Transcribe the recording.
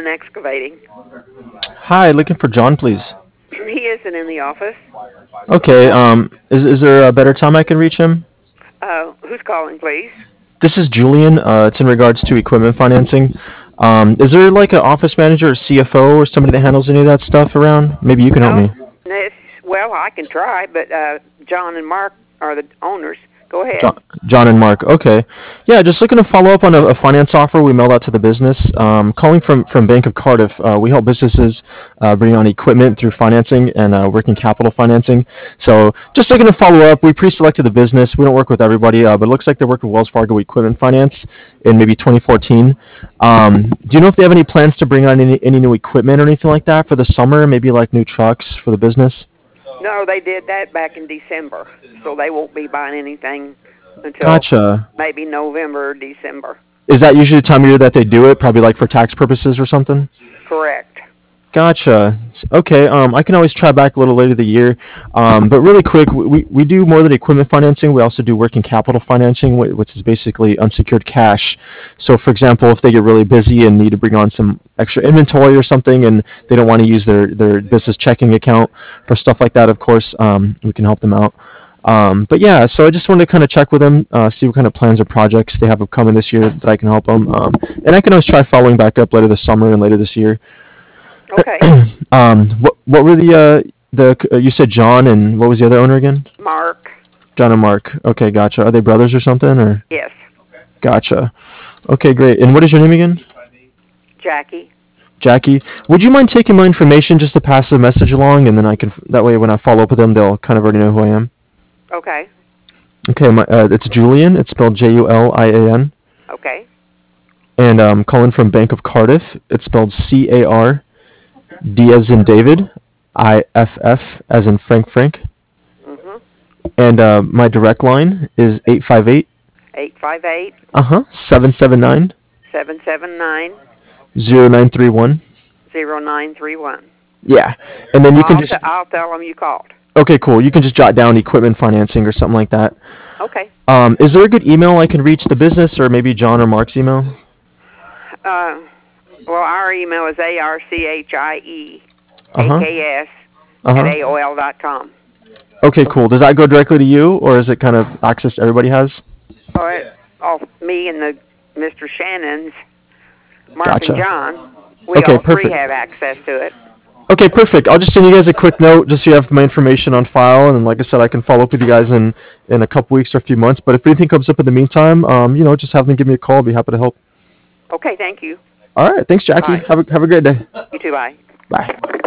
Excavating. Hi, looking for John, please. He isn't in the office. Okay, is there a better time I can reach him? Who's calling, please? This is Julian. It's in regards to equipment financing. Is there like an office manager or CFO or somebody that handles any of that stuff around? Maybe you can help No, me. it's, well, I can try, but John and Mark are the owners. Go ahead. John and Mark. Okay. Yeah, just looking to follow up on a finance offer we mailed out to the business. Calling from Bank of Cardiff. We help businesses bring on equipment through financing and working capital financing. So just looking to follow up. We pre-selected the business. We don't work with everybody, but it looks like they work with Wells Fargo Equipment Finance in maybe 2014. Do you know if they have any plans to bring on any new equipment or anything like that for the summer? Maybe like new trucks for the business? No, they did that back in December, so they won't be buying anything until Gotcha. maybe November or December. Is that usually the time of year that they do it? Probably like for tax purposes or something? Correct. Gotcha. Okay. I can always try back a little later the year. But really quick, we do more than equipment financing. We also do working capital financing, which is basically unsecured cash. So, for example, if they get really busy and need to bring on some extra inventory or something, and they don't want to use their business checking account for stuff like that, of course, we can help them out. But yeah, so I just wanted to kind of check with them, see what kind of plans or projects they have upcoming this year that I can help them. And I can always try following back up later this summer and later this year. Okay. What were the you said John and what was the other owner again? Mark. John and Mark. Okay, gotcha. Are they brothers or something or? Yes. Gotcha. Okay, great. And what is your name again? Jackie. Jackie. Would you mind taking my information just to pass the message along, and then I can that way when I follow up with them, they'll kind of already know who I am. Okay. Okay, it's Julian. It's spelled Julian, Okay. and calling from Bank of Cardiff. It's spelled Card, D as in David, IFF as in Frank. Mhm. And my direct line is 858 858 779 779 0931. 0931. Yeah. And then you can just I'll tell them you called. okay, cool. You can just jot down equipment financing or something like that. Okay. Is there a good email I can reach the business or maybe John or Mark's email? Uh, well, our email is Uh huh. archieaks Uh at huh. AOL.com. Okay, cool. Does that go directly to you or is it kind of access everybody has? All right. All me and the Mr. Shannon's, Mark and Gotcha. John, we Okay, all three perfect. have access to it. Okay, perfect. I'll just send you guys a quick note just so you have my information on file, and then, like I said, I can follow up with you guys in a couple weeks or a few months. But if anything comes up in the meantime, just have them give me a call. I'll be happy to help. Okay. Thank you. All right, thanks, All Jackie. right. Have a great day. You too. Bye. Bye.